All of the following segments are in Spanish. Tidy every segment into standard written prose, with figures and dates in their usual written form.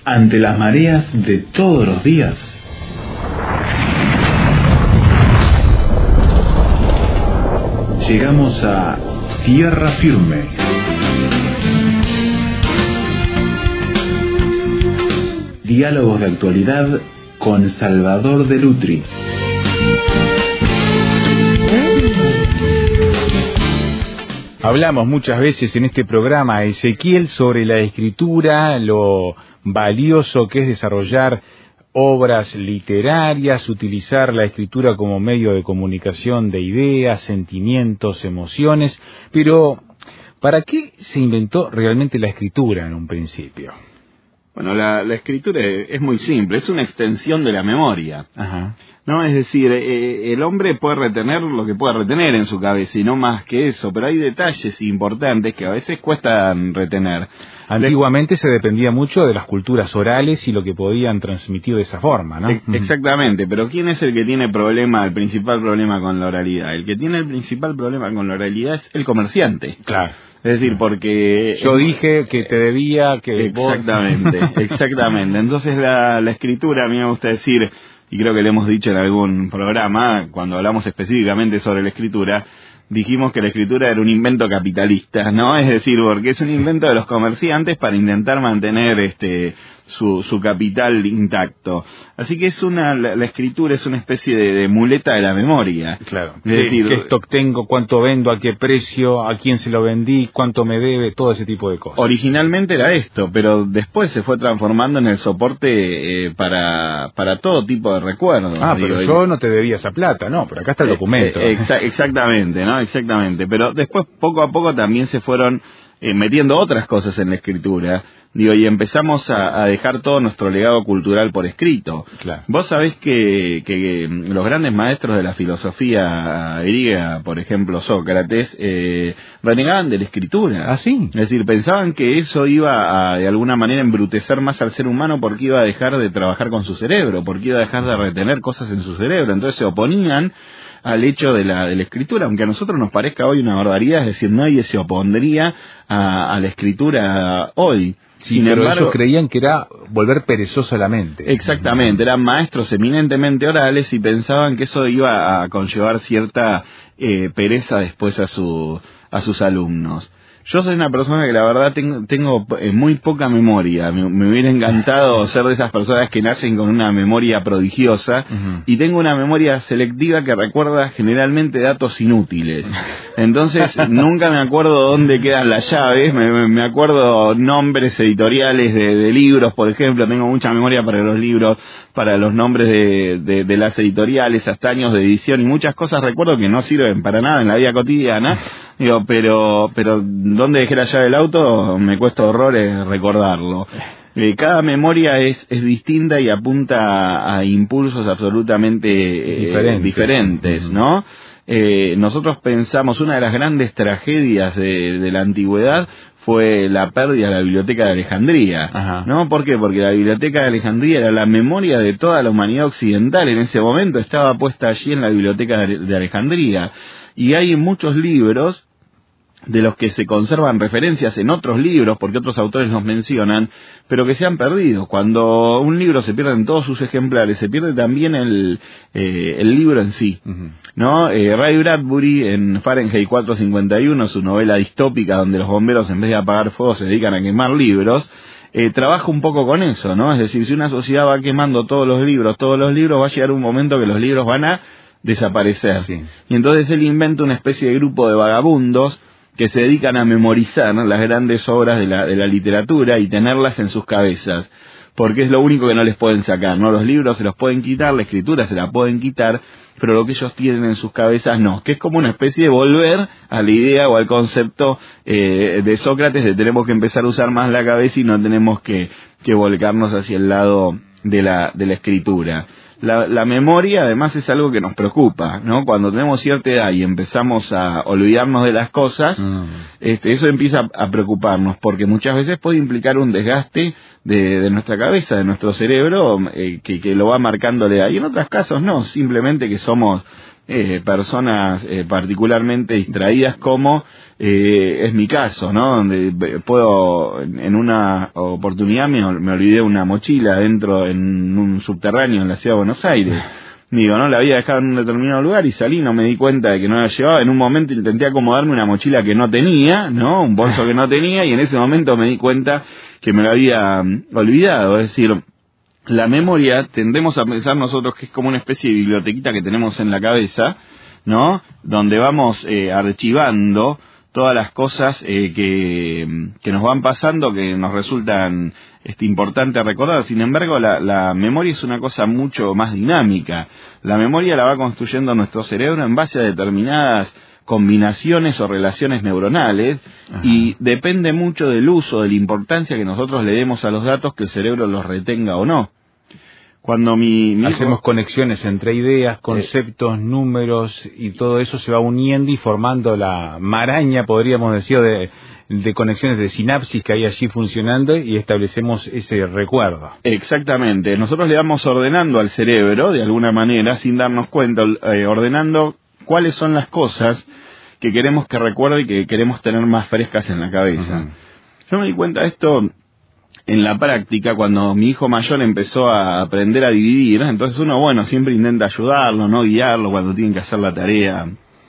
ante las mareas de todos los días. Llegamos a tierra firme. Diálogos de actualidad con Salvador de Lutri. Hablamos muchas veces en este programa, Ezequiel, sobre la escritura, lo valioso que es desarrollar obras literarias, utilizar la escritura como medio de comunicación de ideas, sentimientos, emociones, pero ¿para qué se inventó realmente la escritura en un principio? Bueno, la escritura es muy simple, es una extensión de la memoria. Ajá. No, es decir, el hombre puede retener lo que puede retener en su cabeza y no más que eso, pero hay detalles importantes que a veces cuestan retener. Antiguamente se dependía mucho de las culturas orales y lo que podían transmitir de esa forma, ¿no? Exactamente, pero ¿quién es el que tiene el principal problema con la oralidad? El que tiene el principal problema con la oralidad es el comerciante. Claro. Es decir, porque... Yo dije que te debía, que exactamente, vos... Exactamente. Entonces la escritura, a mí me gusta decir, y creo que le hemos dicho en algún programa, cuando hablamos específicamente sobre la escritura, dijimos que la escritura era un invento capitalista, ¿no? Es decir, porque es un invento de los comerciantes para intentar mantener su capital intacto. Así que la escritura es una especie de muleta de la memoria. Claro. Es decir, ¿qué stock tengo? ¿Cuánto vendo? ¿A qué precio? ¿A quién se lo vendí? ¿Cuánto me debe? Todo ese tipo de cosas. Originalmente era esto, pero después se fue transformando en el soporte para todo tipo de recuerdos. Pero yo no te debía esa plata, no, pero acá está el documento. Exactamente, ¿no? Exactamente. Pero después, poco a poco, también se fueron metiendo otras cosas en la escritura. Y empezamos a dejar todo nuestro legado cultural por escrito. Claro. Vos sabés que los grandes maestros de la filosofía griega, por ejemplo Sócrates, renegaban de la escritura. ¿Ah, sí? Es decir, pensaban que eso iba a, de alguna manera, embrutecer más al ser humano porque iba a dejar de trabajar con su cerebro, porque iba a dejar de retener cosas en su cerebro. Entonces se oponían al hecho de la escritura, aunque a nosotros nos parezca hoy una barbaridad, es decir, nadie se opondría a la escritura hoy. Sí, pero embargo, ellos creían que era volver perezosa la mente. Exactamente, eran maestros eminentemente orales y pensaban que eso iba a conllevar cierta pereza después a sus alumnos. Yo soy una persona que la verdad tengo muy poca memoria. Me hubiera encantado ser de esas personas que nacen con una memoria prodigiosa, y tengo una memoria selectiva que recuerda generalmente datos inútiles. Entonces nunca me acuerdo dónde quedan las llaves, me acuerdo nombres editoriales de libros, por ejemplo. Tengo mucha memoria para los libros, para los nombres de las editoriales, hasta años de edición y muchas cosas recuerdo que no sirven para nada en la vida cotidiana. Digo, pero ¿dónde dejé la llave del auto? Me cuesta horrores recordarlo. Cada memoria es distinta y apunta a impulsos absolutamente diferentes, ¿no? Nosotros pensamos, una de las grandes tragedias de la antigüedad fue la pérdida de la Biblioteca de Alejandría. Ajá. ¿No? ¿Por qué? Porque la Biblioteca de Alejandría era la memoria de toda la humanidad occidental. En ese momento estaba puesta allí en la Biblioteca de Alejandría. Y hay muchos libros de los que se conservan referencias en otros libros, porque otros autores los mencionan, pero que se han perdido. Cuando un libro se pierde en todos sus ejemplares, se pierde también el libro en sí. ¿No? Ray Bradbury, en Fahrenheit 451, su novela distópica donde los bomberos, en vez de apagar fuego, se dedican a quemar libros, trabaja un poco con eso, ¿no? Es decir, si una sociedad va quemando todos los libros, va a llegar un momento que los libros van a desaparecer. Sí. Y entonces él inventa una especie de grupo de vagabundos que se dedican a memorizar, ¿no?, las grandes obras de la literatura y tenerlas en sus cabezas, porque es lo único que no les pueden sacar, ¿no? Los libros se los pueden quitar, la escritura se la pueden quitar, pero lo que ellos tienen en sus cabezas no, que es como una especie de volver a la idea o al concepto de Sócrates de tenemos que empezar a usar más la cabeza y no tenemos que volcarnos hacia el lado de la escritura. La memoria además es algo que nos preocupa, ¿no? Cuando tenemos cierta edad y empezamos a olvidarnos de las cosas, eso empieza a preocuparnos, porque muchas veces puede implicar un desgaste de nuestra cabeza, de nuestro cerebro, que lo va marcando la edad. Y en otros casos no, simplemente que somos personas particularmente distraídas, como es mi caso, ¿no? Donde puedo, en una oportunidad me olvidé una mochila dentro en un subterráneo en la ciudad de Buenos Aires. Digo, no la había dejado en un determinado lugar y salí, no me di cuenta de que no la llevaba. En un momento intenté acomodarme una mochila que no tenía, ¿no? Un bolso que no tenía, y en ese momento me di cuenta que me lo había olvidado. Es decir, la memoria, tendemos a pensar nosotros que es como una especie de bibliotequita que tenemos en la cabeza, ¿no? Donde vamos archivando todas las cosas que nos van pasando, que nos resultan importantes recordar. Sin embargo, la memoria es una cosa mucho más dinámica. La memoria la va construyendo nuestro cerebro en base a determinadas combinaciones o relaciones neuronales. Ajá. Y depende mucho del uso, de la importancia que nosotros le demos a los datos, que el cerebro los retenga o no. Cuando hacemos conexiones entre ideas, conceptos, números, y todo eso se va uniendo y formando la maraña, podríamos decir, de conexiones, de sinapsis que hay allí funcionando, y establecemos ese recuerdo. Exactamente. Nosotros le vamos ordenando al cerebro, de alguna manera, sin darnos cuenta, ordenando cuáles son las cosas que queremos que recuerde y que queremos tener más frescas en la cabeza. Uh-huh. Yo me di cuenta de esto en la práctica, cuando mi hijo mayor empezó a aprender a dividir. Entonces uno, siempre intenta ayudarlo, no guiarlo cuando tienen que hacer la tarea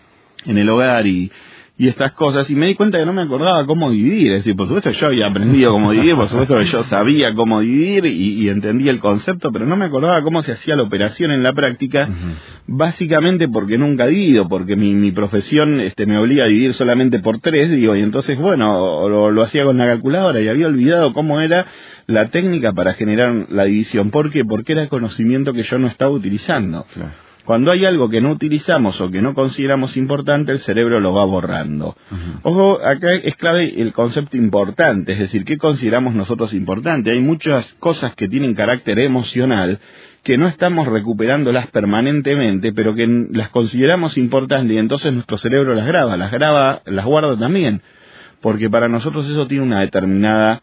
en el hogar y estas cosas, y me di cuenta que no me acordaba cómo dividir. Es decir, por supuesto yo había aprendido cómo dividir, por supuesto que yo sabía cómo dividir y entendía el concepto, pero no me acordaba cómo se hacía la operación en la práctica. Uh-huh. Básicamente porque nunca divido, porque mi profesión me obliga a dividir solamente por 3, y entonces lo hacía con la calculadora y había olvidado cómo era la técnica para generar la división. ¿Por qué? Porque era conocimiento que yo no estaba utilizando. Claro. Cuando hay algo que no utilizamos o que no consideramos importante, el cerebro lo va borrando. Uh-huh. Ojo, acá es clave el concepto importante, es decir, ¿qué consideramos nosotros importante? Hay muchas cosas que tienen carácter emocional que no estamos recuperándolas permanentemente, pero que las consideramos importantes, y entonces nuestro cerebro las guarda también, porque para nosotros eso tiene una determinada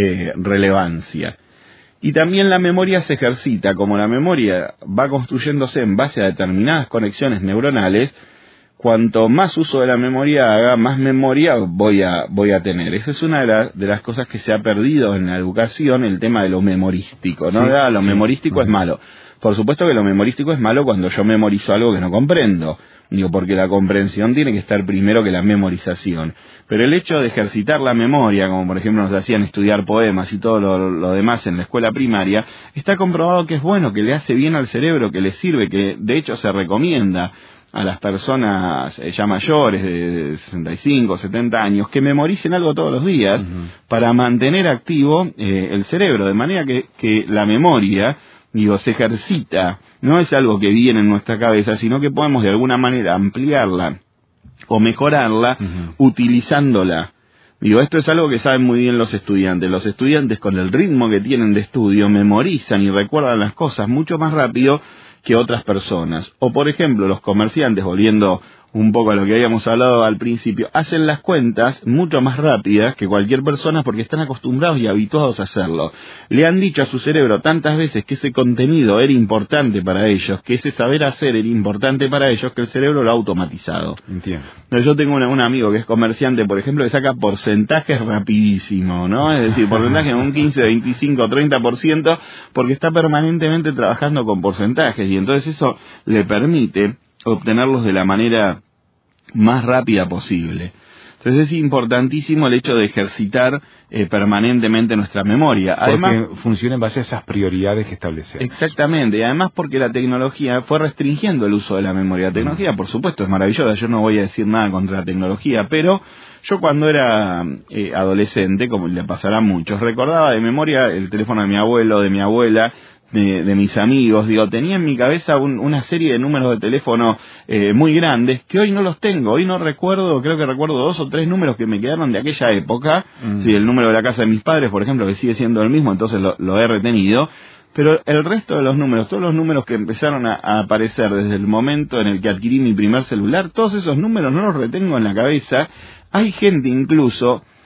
relevancia. Y también la memoria se ejercita. Como la memoria va construyéndose en base a determinadas conexiones neuronales, cuanto más uso de la memoria haga, más memoria voy a tener. Esa es una de las cosas que se ha perdido en la educación, el tema de lo memorístico, ¿no? Sí, lo memorístico es malo. Por supuesto que lo memorístico es malo cuando yo memorizo algo que no comprendo. Porque la comprensión tiene que estar primero que la memorización. Pero el hecho de ejercitar la memoria, como por ejemplo nos hacían estudiar poemas y todo lo demás en la escuela primaria, está comprobado que es bueno, que le hace bien al cerebro, que le sirve, que de hecho se recomienda a las personas ya mayores de 65, 70 años, que memoricen algo todos los días. Uh-huh. Para mantener activo el cerebro, de manera que la memoria se ejercita, no es algo que viene en nuestra cabeza, sino que podemos de alguna manera ampliarla o mejorarla, uh-huh, utilizándola. Esto es algo que saben muy bien los estudiantes. Los estudiantes, con el ritmo que tienen de estudio, memorizan y recuerdan las cosas mucho más rápido que otras personas. O por ejemplo, los comerciantes, volviendo un poco a lo que habíamos hablado al principio, hacen las cuentas mucho más rápidas que cualquier persona porque están acostumbrados y habituados a hacerlo. Le han dicho a su cerebro tantas veces que ese contenido era importante para ellos, que ese saber hacer era importante para ellos, que el cerebro lo ha automatizado. Entiendo. Yo tengo un amigo que es comerciante, por ejemplo, que saca porcentajes rapidísimo, ¿no? Es decir, porcentajes en un 15, 25, 30%, porque está permanentemente trabajando con porcentajes, y entonces eso le permite obtenerlos de la manera más rápida posible. Entonces es importantísimo el hecho de ejercitar permanentemente nuestra memoria. Además, porque funciona en base a esas prioridades que establecemos. Exactamente, y además porque la tecnología fue restringiendo el uso de la memoria. La tecnología, por supuesto, es maravillosa, yo no voy a decir nada contra la tecnología, pero yo cuando era adolescente, como le pasará a muchos, recordaba de memoria el teléfono de mi abuelo, de mi abuela, de mis amigos. Tenía en mi cabeza una serie de números de teléfono muy grandes que hoy no los tengo. Hoy no recuerdo, creo que recuerdo 2 o 3 números que me quedaron de aquella época. Sí, el número de la casa de mis padres, por ejemplo, que sigue siendo el mismo, entonces lo he retenido. Pero el resto de los números, todos los números que empezaron a aparecer desde el momento en el que adquirí mi primer celular, todos esos números no los retengo en la cabeza. Hay gente incluso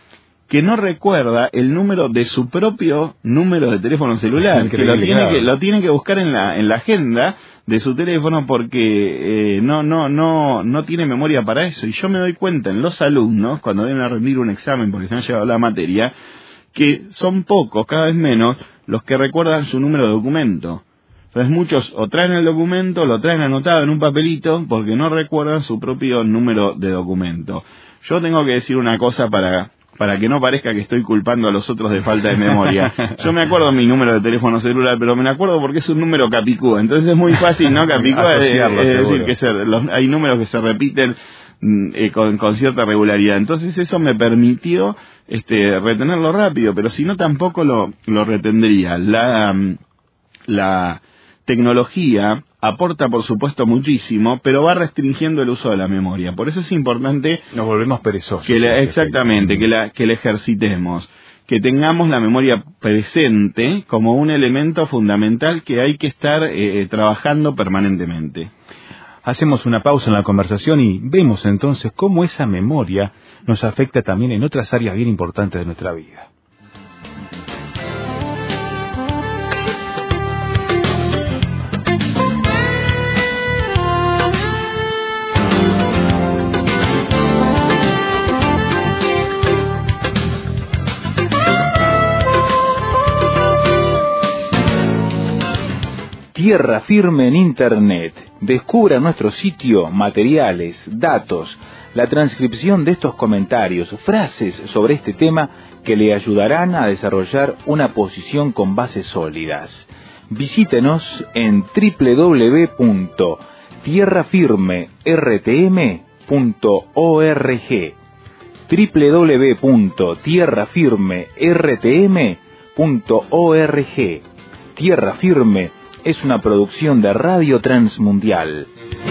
que no recuerda el número de su propio número de teléfono celular, que lo tiene que buscar en la agenda de su teléfono porque no tiene memoria para eso. Y yo me doy cuenta en los alumnos, cuando deben rendir un examen porque se han llevado la materia, que son pocos, cada vez menos, los que recuerdan su número de documento. Entonces muchos o traen el documento, lo traen anotado en un papelito porque no recuerdan su propio número de documento. Yo tengo que decir una cosa para que no parezca que estoy culpando a los otros de falta de memoria. Yo me acuerdo mi número de teléfono celular, pero me acuerdo porque es un número capicúa. Entonces es muy fácil, ¿no? Capicúa es decir que hay números que se repiten con cierta regularidad. Entonces eso me permitió retenerlo rápido, pero si no tampoco lo retendría. La tecnología aporta, por supuesto, muchísimo, pero va restringiendo el uso de la memoria. Por eso es importante... Nos volvemos perezosos. Exactamente, que la ejercitemos. Que tengamos la memoria presente como un elemento fundamental que hay que estar trabajando permanentemente. Hacemos una pausa en la conversación y vemos entonces cómo esa memoria nos afecta también en otras áreas bien importantes de nuestra vida. Tierra Firme en Internet. Descubra nuestro sitio, materiales, datos, la transcripción de estos comentarios, frases sobre este tema que le ayudarán a desarrollar una posición con bases sólidas. Visítenos en www.tierrafirmertm.org www.tierrafirmertm.org. Tierra Firme es una producción de Radio Transmundial.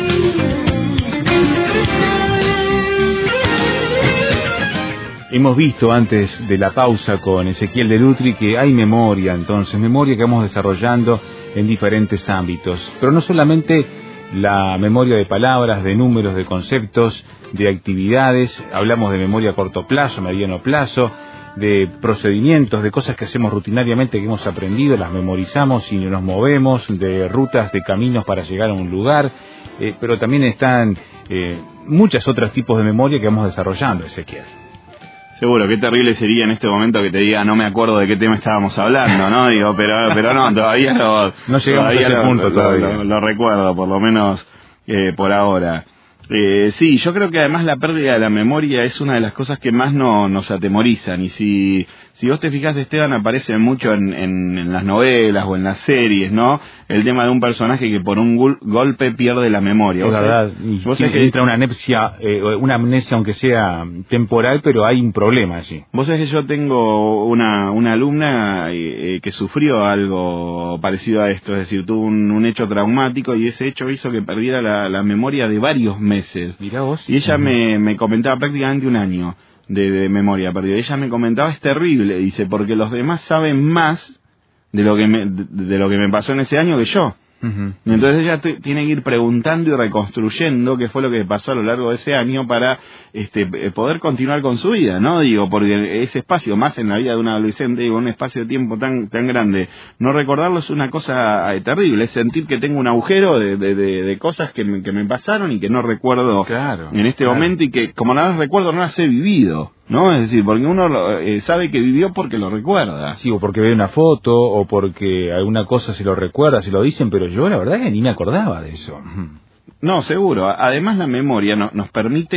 Hemos visto antes de la pausa con Ezequiel de Lutri que hay memoria, entonces, memoria que vamos desarrollando en diferentes ámbitos, pero no solamente la memoria de palabras, de números, de conceptos, de actividades, hablamos de memoria a corto plazo, mediano plazo, de procedimientos, de cosas que hacemos rutinariamente que hemos aprendido, las memorizamos y nos movemos, de rutas, de caminos para llegar a un lugar, pero también están muchos otros tipos de memoria que vamos desarrollando, Ezequiel. Seguro, qué terrible sería en este momento que te diga no me acuerdo de qué tema estábamos hablando, ¿no? Digo, pero no, todavía no llegamos a ese punto todavía. Lo recuerdo, por lo menos por ahora. Sí, yo creo que además la pérdida de la memoria es una de las cosas que más nos atemorizan. Y si vos te fijas, Esteban, aparece mucho en las novelas o en las series, ¿no? El tema de un personaje que por un golpe pierde la memoria. Es verdad, y entra una amnesia aunque sea temporal, pero hay un problema allí. Vos sabés que yo tengo una alumna que sufrió algo parecido a esto, es decir, tuvo un hecho traumático y ese hecho hizo que perdiera la memoria de varios meses. Mirá vos. Y ella me comentaba prácticamente un año de memoria perdida. Ella me comentaba, es terrible, dice, porque los demás saben más de lo que me pasó en ese año que yo. Uh-huh. Y entonces ella tiene que ir preguntando y reconstruyendo qué fue lo que pasó a lo largo de ese año para poder continuar con su vida, ¿no? Digo, porque ese espacio, más en la vida de un adolescente, digo, un espacio de tiempo tan grande, no recordarlo es una cosa terrible, es sentir que tengo un agujero de cosas que me pasaron y que no recuerdo en este momento, y que como no las recuerdo no las he vivido, ¿no? Es decir, porque uno sabe que vivió porque lo recuerda. Sí, o porque ve una foto, o porque alguna cosa se lo recuerda, se lo dicen, pero yo la verdad es que ni me acordaba de eso. No, seguro. Además la memoria nos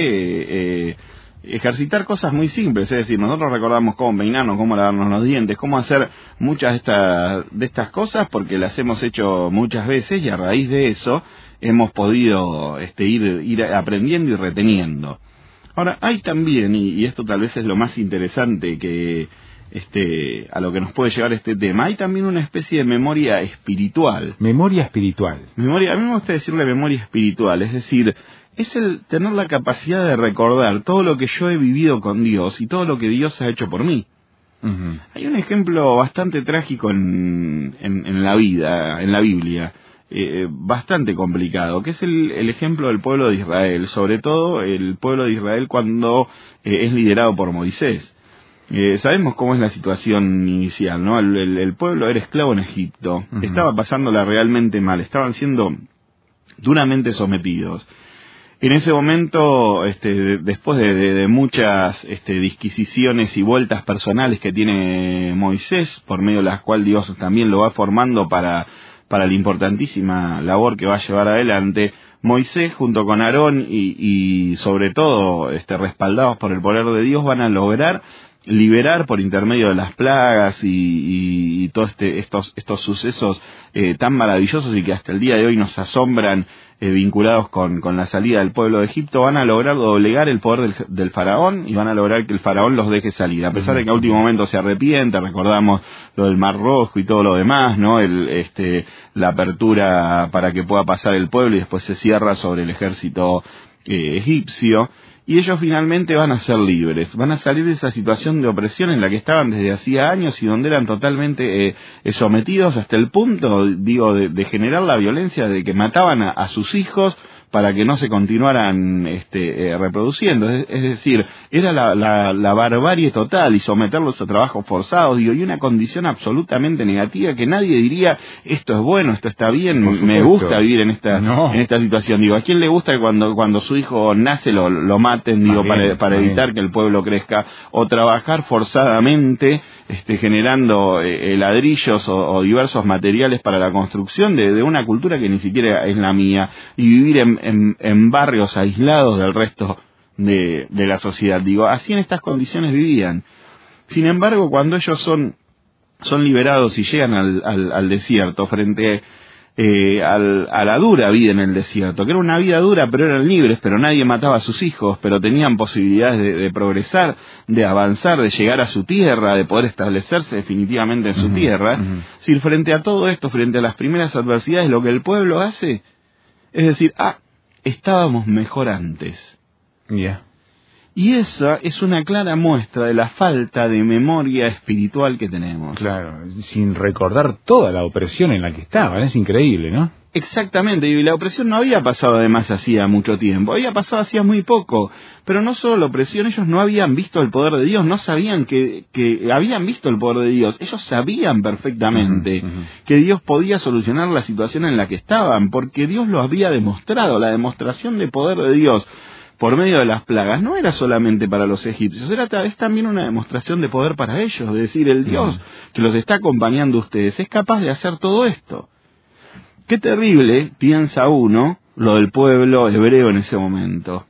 permite ejercitar cosas muy simples, es decir, nosotros recordamos cómo peinarnos, cómo lavarnos los dientes, cómo hacer muchas de estas cosas porque las hemos hecho muchas veces y a raíz de eso hemos podido ir aprendiendo y reteniendo. Ahora, hay también, y esto tal vez es lo más interesante que a lo que nos puede llevar este tema, hay también una especie de memoria espiritual. Memoria espiritual. A mí me gusta decirle memoria espiritual, es decir, es el tener la capacidad de recordar todo lo que yo he vivido con Dios y todo lo que Dios ha hecho por mí. Uh-huh. Hay un ejemplo bastante trágico en la vida, en la Biblia, bastante complicado, que es el ejemplo del pueblo de Israel, sobre todo el pueblo de Israel cuando es liderado por Moisés. Sabemos cómo es la situación inicial, ¿no? El pueblo era esclavo en Egipto, estaba pasándola realmente mal, estaban siendo duramente sometidos. En ese momento, después de muchas disquisiciones y vueltas personales que tiene Moisés, por medio de las cuales Dios también lo va formando para la importantísima labor que va a llevar adelante, Moisés junto con Aarón y sobre todo respaldados por el poder de Dios van a lograr liberar por intermedio de las plagas y todos estos sucesos tan maravillosos y que hasta el día de hoy nos asombran, vinculados con la salida del pueblo de Egipto, van a lograr doblegar el poder del faraón y van a lograr que el faraón los deje salir, a pesar de que a último momento se arrepiente. Recordamos lo del Mar Rojo y todo lo demás, ¿no? La apertura para que pueda pasar el pueblo y después se cierra sobre el ejército egipcio. Y ellos finalmente van a ser libres, van a salir de esa situación de opresión en la que estaban desde hacía años y donde eran totalmente sometidos hasta el punto, de generar la violencia de que mataban a sus hijos para que no se continuaran reproduciendo. Es decir, era la barbarie total y someterlos a trabajos forzados, y una condición absolutamente negativa que nadie diría esto es bueno, esto está bien, me gusta vivir en esta situación. ¿A quién le gusta que cuando su hijo nace lo maten, para evitar que el pueblo crezca? O trabajar forzadamente generando ladrillos o diversos materiales para la construcción de una cultura que ni siquiera es la mía, y vivir en barrios aislados del resto de la sociedad. Así en estas condiciones vivían. Sin embargo, cuando ellos son liberados y llegan al desierto, frente a la dura vida en el desierto, que era una vida dura, pero eran libres, pero nadie mataba a sus hijos, pero tenían posibilidades de progresar, de avanzar, de llegar a su tierra, de poder establecerse definitivamente en su tierra. Si frente a todo esto, frente a las primeras adversidades, lo que el pueblo hace es decir, estábamos mejor antes. Y esa es una clara muestra de la falta de memoria espiritual que tenemos. Claro, sin recordar toda la opresión en la que estaban, es increíble, ¿no? Exactamente, y la opresión no había pasado además hacía mucho tiempo, había pasado hacía muy poco, pero no solo la opresión, ellos no habían visto el poder de Dios, no sabían que habían visto el poder de Dios, ellos sabían perfectamente que Dios podía solucionar la situación en la que estaban, porque Dios lo había demostrado. La demostración de poder de Dios por medio de las plagas no era solamente para los egipcios, es también una demostración de poder para ellos, es decir, el Dios que los está acompañando a ustedes es capaz de hacer todo esto. Qué terrible, piensa uno, lo del pueblo hebreo en ese momento.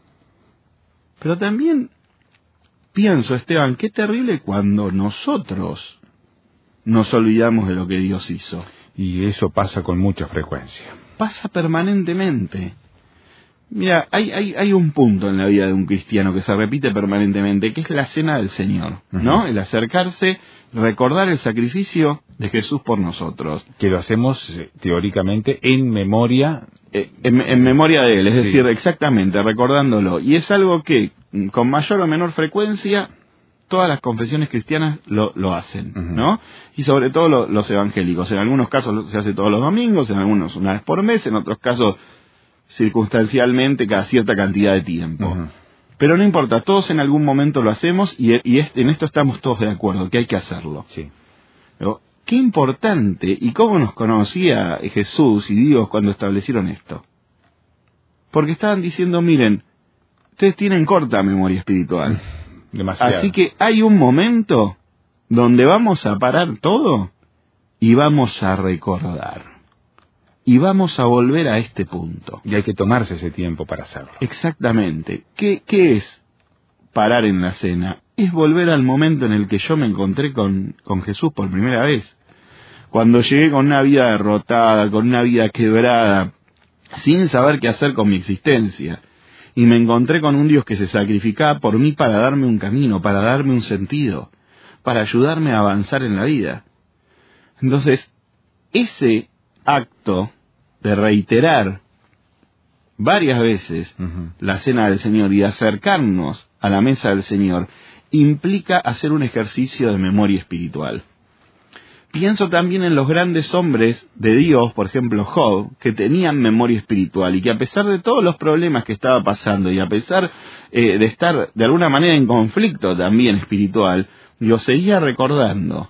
Pero también pienso, Esteban, qué terrible cuando nosotros nos olvidamos de lo que Dios hizo. Y eso pasa con mucha frecuencia. Pasa permanentemente. Mira, hay un punto en la vida de un cristiano que se repite permanentemente, que es la cena del Señor, ¿no? El acercarse, recordar el sacrificio de Jesús por nosotros. Que lo hacemos teóricamente en memoria. En memoria de Él, es decir, exactamente, recordándolo. Y es algo que, con mayor o menor frecuencia, todas las confesiones cristianas lo hacen, ¿no? Y sobre todo los evangélicos. En algunos casos se hace todos los domingos, en algunos una vez por mes, en otros casos circunstancialmente cada cierta cantidad de tiempo. Pero no importa, todos en algún momento lo hacemos y en esto estamos todos de acuerdo, que hay que hacerlo. Sí. Pero, qué importante y cómo nos conocía Jesús y Dios cuando establecieron esto. Porque estaban diciendo, miren, ustedes tienen corta memoria espiritual. Demasiado. Así que hay un momento donde vamos a parar todo y vamos a recordar. Y vamos a volver a este punto. Y hay que tomarse ese tiempo para hacerlo. Exactamente. ¿Qué es parar en la cena? Es volver al momento en el que yo me encontré con Jesús por primera vez. Cuando llegué con una vida derrotada, con una vida quebrada, sin saber qué hacer con mi existencia. Y me encontré con un Dios que se sacrificaba por mí para darme un camino, para darme un sentido, para ayudarme a avanzar en la vida. Entonces, ese acto de reiterar varias veces la cena del Señor y de acercarnos a la mesa del Señor implica hacer un ejercicio de memoria espiritual. Pienso también en los grandes hombres de Dios, por ejemplo Job, que tenían memoria espiritual y que a pesar de todos los problemas que estaba pasando y a pesar de estar de alguna manera en conflicto también espiritual, Yo seguía recordando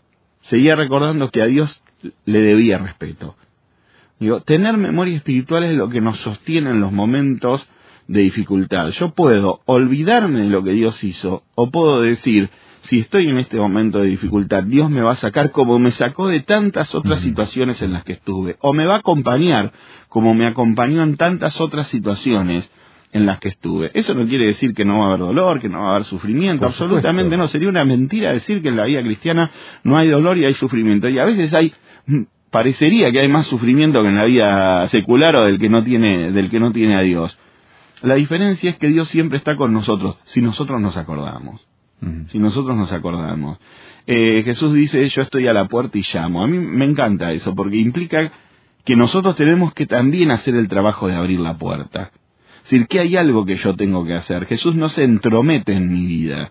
que a Dios le debía respeto. Digo, tener memoria espiritual es lo que nos sostiene en los momentos de dificultad. Yo puedo olvidarme de lo que Dios hizo, o puedo decir, si estoy en este momento de dificultad, Dios me va a sacar como me sacó de tantas otras situaciones en las que estuve, o me va a acompañar como me acompañó en tantas otras situaciones en las que estuve. Eso no quiere decir que no va a haber dolor, que no va a haber sufrimiento, absolutamente no. Sería una mentira decir que en la vida cristiana no hay dolor y hay sufrimiento. Y a veces parecería que hay más sufrimiento que en la vida secular o del que no tiene a Dios. La diferencia es que Dios siempre está con nosotros, si nosotros nos acordamos. Si nosotros nos acordamos. Jesús dice, yo estoy a la puerta y llamo. A mí me encanta eso, porque implica que nosotros tenemos que también hacer el trabajo de abrir la puerta. Es decir, que hay algo que yo tengo que hacer. Jesús no se entromete en mi vida.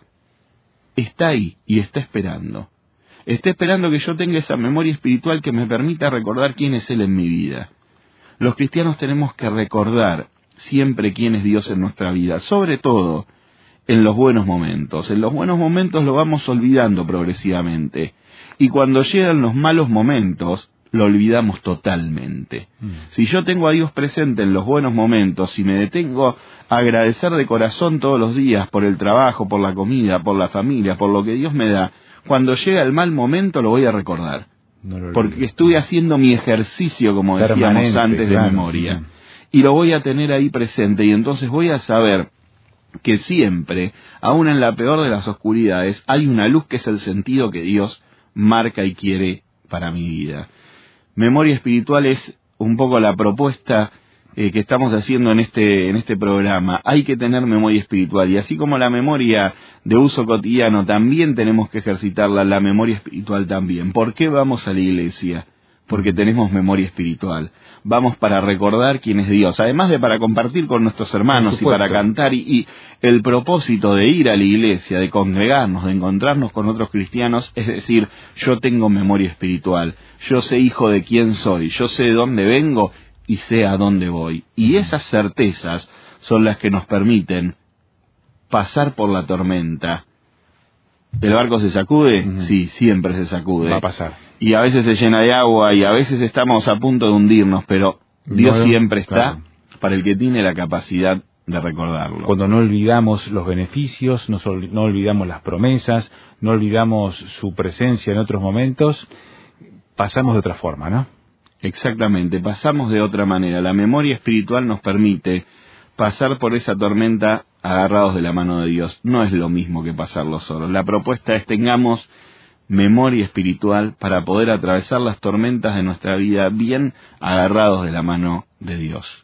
Está ahí y está esperando. Está esperando que yo tenga esa memoria espiritual que me permita recordar quién es Él en mi vida. Los cristianos tenemos que recordar siempre quién es Dios en nuestra vida, sobre todo en los buenos momentos. En los buenos momentos lo vamos olvidando progresivamente. Y cuando llegan los malos momentos, lo olvidamos totalmente. Si yo tengo a Dios presente en los buenos momentos, si me detengo a agradecer de corazón todos los días por el trabajo, por la comida, por la familia, por lo que Dios me da, cuando llega el mal momento lo voy a recordar. Porque estuve haciendo mi ejercicio, como decíamos antes, de memoria. Y lo voy a tener ahí presente, y entonces voy a saber que siempre, aun en la peor de las oscuridades, hay una luz que es el sentido que Dios marca y quiere para mi vida. Memoria espiritual es un poco la propuesta que estamos haciendo en este programa. Hay que tener memoria espiritual, y así como la memoria de uso cotidiano también tenemos que ejercitarla, la memoria espiritual también. ¿Por qué vamos a la iglesia? Porque tenemos memoria espiritual. Vamos para recordar quién es Dios, además de para compartir con nuestros hermanos y para cantar, y el propósito de ir a la iglesia, de congregarnos, de encontrarnos con otros cristianos, es decir, yo tengo memoria espiritual, yo sé hijo de quién soy, yo sé de dónde vengo y sé a dónde voy. Y esas certezas son las que nos permiten pasar por la tormenta. ¿El barco se sacude? Sí, siempre se sacude. Va a pasar. Y a veces se llena de agua y a veces estamos a punto de hundirnos, pero Dios siempre está para el que tiene la capacidad de recordarlo. Cuando no olvidamos los beneficios, no olvidamos las promesas, no olvidamos su presencia en otros momentos, pasamos de otra forma, ¿no? Exactamente, pasamos de otra manera. La memoria espiritual nos permite pasar por esa tormenta agarrados de la mano de Dios. No es lo mismo que pasarlo solos. La propuesta es tengamos memoria espiritual para poder atravesar las tormentas de nuestra vida bien agarrados de la mano de Dios.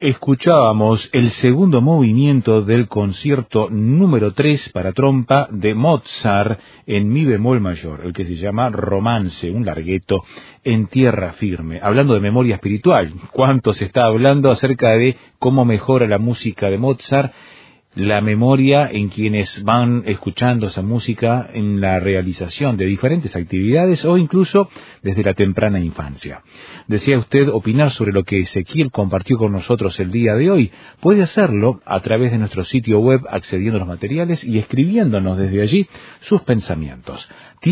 Escuchábamos el segundo movimiento del concierto número 3 para trompa de Mozart en mi bemol mayor, el que se llama Romance, un largueto en tierra firme. Hablando de memoria espiritual, ¿cuánto se está hablando acerca de cómo mejora la música de Mozart? La memoria en quienes van escuchando esa música en la realización de diferentes actividades o incluso desde la temprana infancia. ¿Desea usted opinar sobre lo que Ezequiel compartió con nosotros el día de hoy? Puede hacerlo a través de nuestro sitio web accediendo a los materiales y escribiéndonos desde allí sus pensamientos.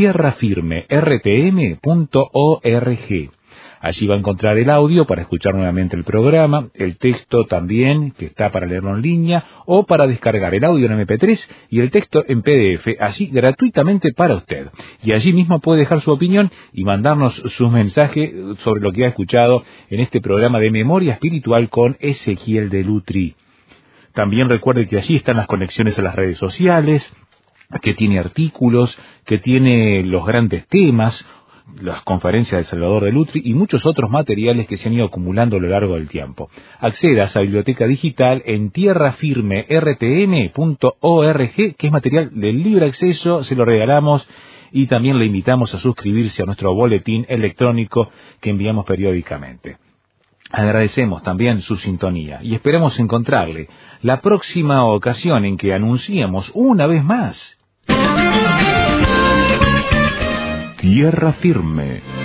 tierrafirmertm.org. Allí va a encontrar el audio para escuchar nuevamente el programa, el texto también, que está para leerlo en línea, o para descargar el audio en MP3 y el texto en PDF, así gratuitamente para usted. Y allí mismo puede dejar su opinión y mandarnos sus mensajes sobre lo que ha escuchado en este programa de Memoria Espiritual con Ezequiel Delutri. También recuerde que allí están las conexiones a las redes sociales, que tiene artículos, que tiene los grandes temas, las conferencias de Salvador Delutri y muchos otros materiales que se han ido acumulando a lo largo del tiempo. Acceda a esa biblioteca digital en tierrafirmertm.org, que es material de libre acceso, se lo regalamos y también le invitamos a suscribirse a nuestro boletín electrónico que enviamos periódicamente. Agradecemos también su sintonía y esperamos encontrarle la próxima ocasión en que anunciemos una vez más Tierra Firme.